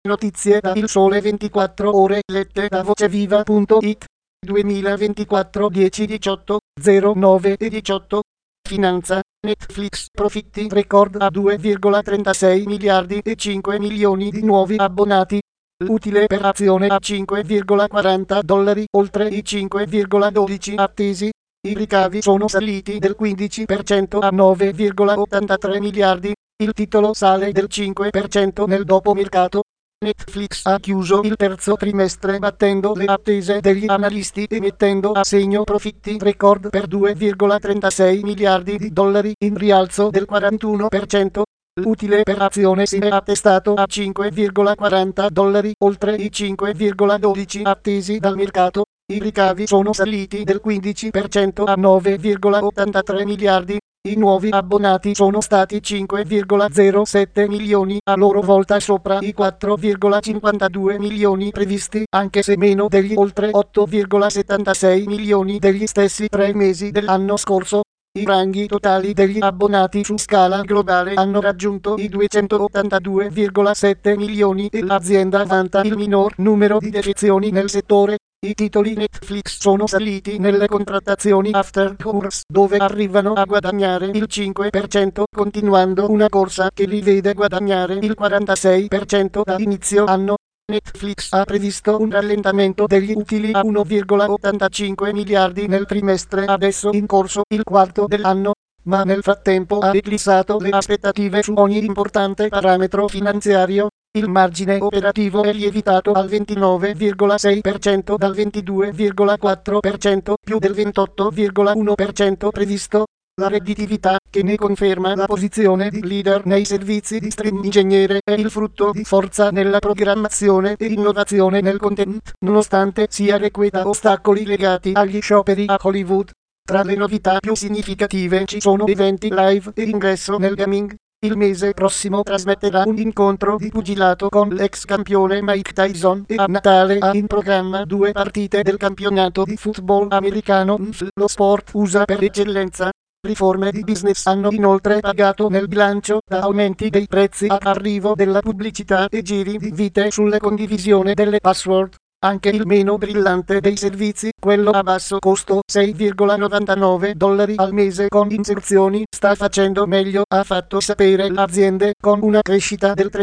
Notizie da Il Sole 24 Ore lette da voceviva.it 2024 10-18 09 e 18. Finanza. Netflix profitti record a 2,36 miliardi e 5 milioni di nuovi abbonati. Utile per azione a $5,40, oltre i 5,12 attesi. I ricavi sono saliti del 15% a 9,83 miliardi. Il titolo sale del 5% nel dopomercato. Netflix ha chiuso il terzo trimestre battendo le attese degli analisti e mettendo a segno profitti record per 2,36 miliardi di dollari in rialzo del 41%. L'utile per azione si è attestato a $5,40, oltre i 5,12 attesi dal mercato. I ricavi sono saliti del 15% a 9,83 miliardi. I nuovi abbonati sono stati 5,07 milioni, a loro volta sopra i 4,52 milioni previsti, anche se meno degli oltre 8,76 milioni degli stessi 3 mesi dell'anno scorso. I ranghi totali degli abbonati su scala globale hanno raggiunto i 282,7 milioni e l'azienda vanta il minor numero di defezioni nel settore. I titoli Netflix sono saliti nelle contrattazioni after hours, dove arrivano a guadagnare il 5%, continuando una corsa che li vede guadagnare il 46% da inizio anno. Netflix ha previsto un rallentamento degli utili a 1,85 miliardi nel trimestre adesso in corso, il quarto dell'anno, ma nel frattempo ha eclissato le aspettative su ogni importante parametro finanziario. Il margine operativo è lievitato al 29,6% dal 22,4%, più del 28,1% previsto. La redditività, che ne conferma la posizione di leader nei servizi di streaming ingegnere, è il frutto di forza nella programmazione e innovazione nel content, nonostante sia requeta ostacoli legati agli scioperi a Hollywood. Tra le novità più significative ci sono eventi live e ingresso nel gaming. Il mese prossimo trasmetterà un incontro di pugilato con l'ex campione Mike Tyson e a Natale ha in programma 2 partite del campionato di football americano, lo sport USA per eccellenza. Riforme di business hanno inoltre pagato nel bilancio, da aumenti dei prezzi a arrivo della pubblicità e giri di vite sulle condivisione delle password. Anche il meno brillante dei servizi, quello a basso costo $6,99 al mese con inserzioni, sta facendo meglio, ha fatto sapere l'azienda, con una crescita del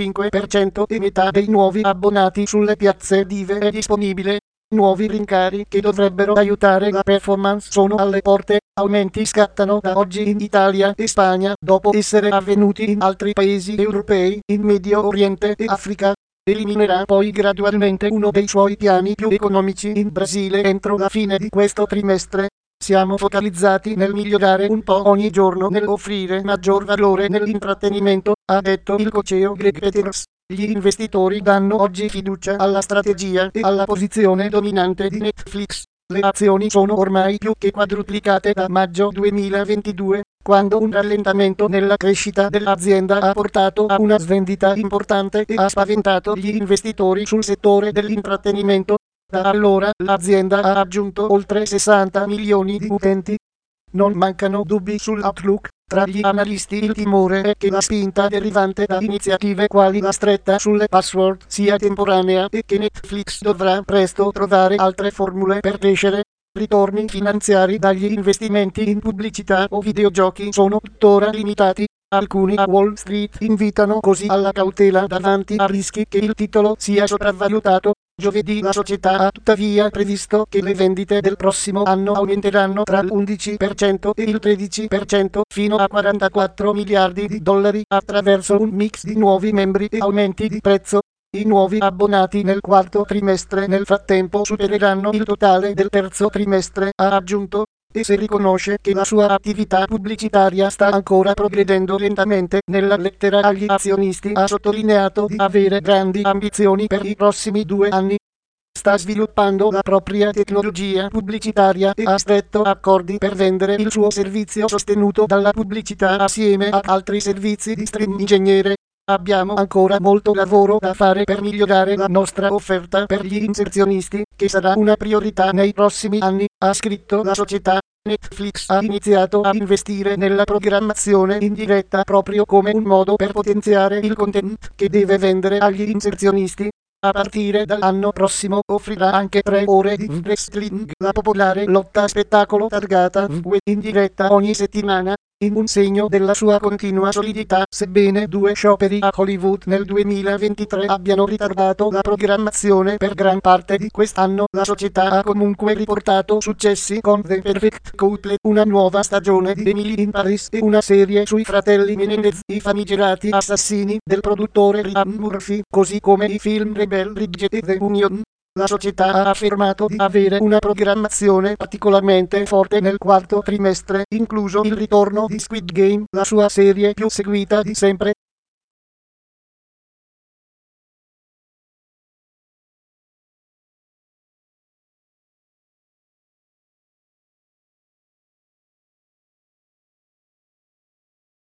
35% e metà dei nuovi abbonati sulle piazze Dive è disponibile. Nuovi rincari che dovrebbero aiutare la performance sono alle porte. Aumenti scattano da oggi in Italia e Spagna, dopo essere avvenuti in altri paesi europei, in Medio Oriente e Africa. Eliminerà poi gradualmente uno dei suoi piani più economici in Brasile entro la fine di questo trimestre. Siamo focalizzati nel migliorare un po' ogni giorno nell'offrire maggior valore nell'intrattenimento, ha detto il co-CEO Greg Peters. Gli investitori danno oggi fiducia alla strategia e alla posizione dominante di Netflix. Le azioni sono ormai più che quadruplicate da maggio 2022, quando un rallentamento nella crescita dell'azienda ha portato a una svendita importante e ha spaventato gli investitori sul settore dell'intrattenimento. Da allora l'azienda ha aggiunto oltre 60 milioni di utenti. Non mancano dubbi sull'outlook. Tra gli analisti il timore è che la spinta derivante da iniziative quali la stretta sulle password sia temporanea e che Netflix dovrà presto trovare altre formule per crescere. Ritorni finanziari dagli investimenti in pubblicità o videogiochi sono tuttora limitati. Alcuni a Wall Street invitano così alla cautela davanti a rischi che il titolo sia sopravvalutato. Giovedì la società ha tuttavia previsto che le vendite del prossimo anno aumenteranno tra l'11% e il 13% fino a 44 miliardi di dollari attraverso un mix di nuovi membri e aumenti di prezzo. I nuovi abbonati nel quarto trimestre nel frattempo supereranno il totale del terzo trimestre, ha aggiunto, e se riconosce che la sua attività pubblicitaria sta ancora progredendo lentamente. Nella lettera agli azionisti ha sottolineato di avere grandi ambizioni per i prossimi 2 anni. Sta sviluppando la propria tecnologia pubblicitaria e ha stretto accordi per vendere il suo servizio sostenuto dalla pubblicità assieme ad altri servizi di streaming ingegnere. Abbiamo ancora molto lavoro da fare per migliorare la nostra offerta per gli inserzionisti, che sarà una priorità nei prossimi anni, ha scritto la società. Netflix ha iniziato a investire nella programmazione in diretta proprio come un modo per potenziare il content che deve vendere agli inserzionisti. A partire dall'anno prossimo offrirà anche 3 ore di wrestling, la popolare lotta a spettacolo targata WWE in diretta ogni settimana, in un segno della sua continua solidità, sebbene 2 scioperi a Hollywood nel 2023 abbiano ritardato la programmazione per gran parte di quest'anno. La società ha comunque riportato successi con The Perfect Couple, una nuova stagione di Emily in Paris e una serie sui fratelli Menendez, i famigerati assassini del produttore Ryan Murphy, così come i film Rebel Ridge e The Union. La società ha affermato di avere una programmazione particolarmente forte nel quarto trimestre, incluso il ritorno di Squid Game, la sua serie più seguita di sempre.